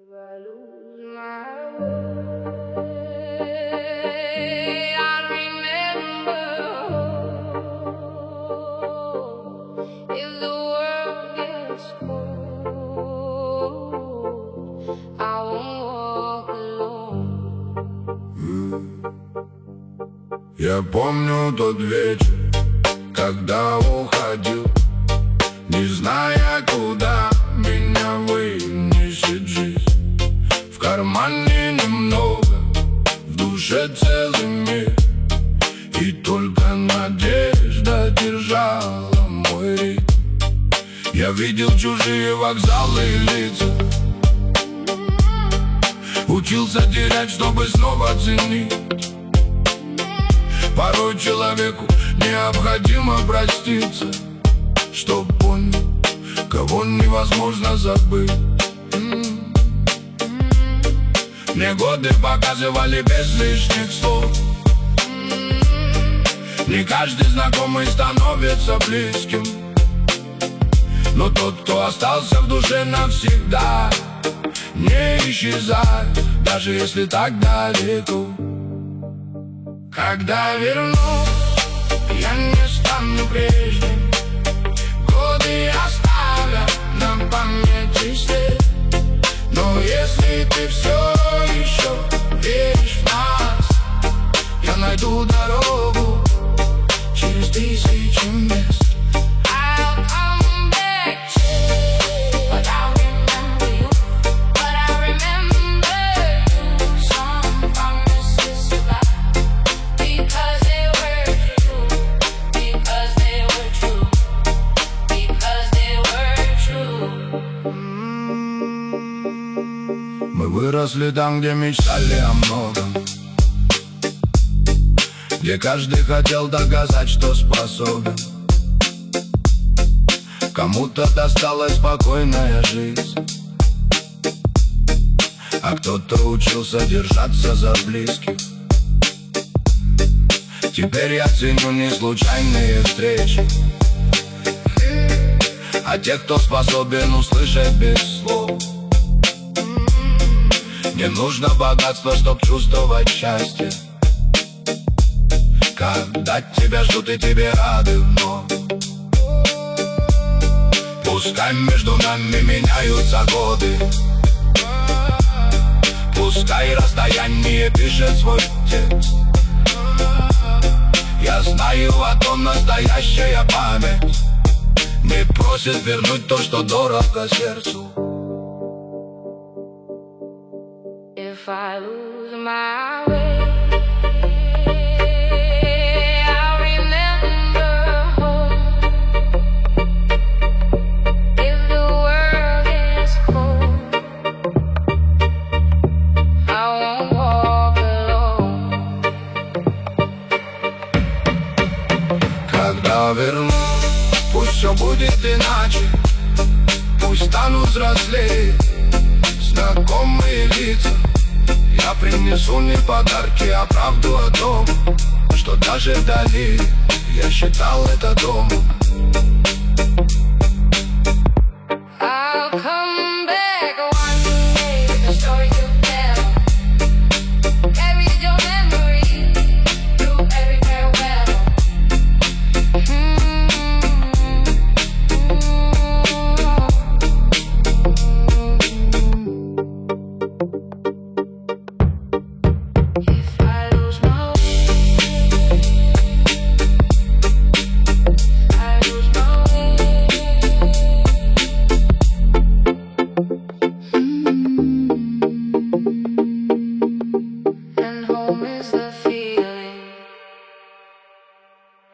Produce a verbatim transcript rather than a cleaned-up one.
I lose my way, I remember if the world gets cold, I won't walk alone. Я помню тот вечер, когда уходил, не зная, куда меня вынесет жизнь. В кармане немного, в душе целый мир, и только надежда держала мой ритм. Я видел чужие вокзалы и лица, учился терять, чтобы снова ценить. Порой человеку необходимо проститься, чтоб понял, кого невозможно забыть. Мне годы показывали без лишних слов, не каждый знакомый становится близким, но тот, кто остался в душе навсегда, не исчезает, даже если так далеко. Когда вернусь, я не стану прежним, годы оставят на памяти след. Но если ты все еще веришь в нас, я найду дорогу через тысячи мест. I'll come back to you, but I'll remember you, but I remember some promises survive, because they were true, because they were true, because they were true. Мы выросли там, где мечтали о многом, где каждый хотел доказать, что способен. Кому-то досталась спокойная жизнь, а кто-то учился держаться за близких. Теперь я ценю не случайные встречи, а тех, кто способен услышать без слов. Не нужно богатство, чтоб чувствовать счастье, когда тебя ждут и тебе рады вновь. Пускай между нами меняются годы, пускай расстояние пишет свой текст. Я знаю, а то настоящая память не просит вернуть то, что дорого сердцу. If I lose my way, I'll remember home. If the world gets cold, I won't walk alone. Когда вернусь, пусть все будет иначе, пусть стану взрослее, знакомые лица. Я принесу не подарки, а правду о том, что даже вдали я считал это домом.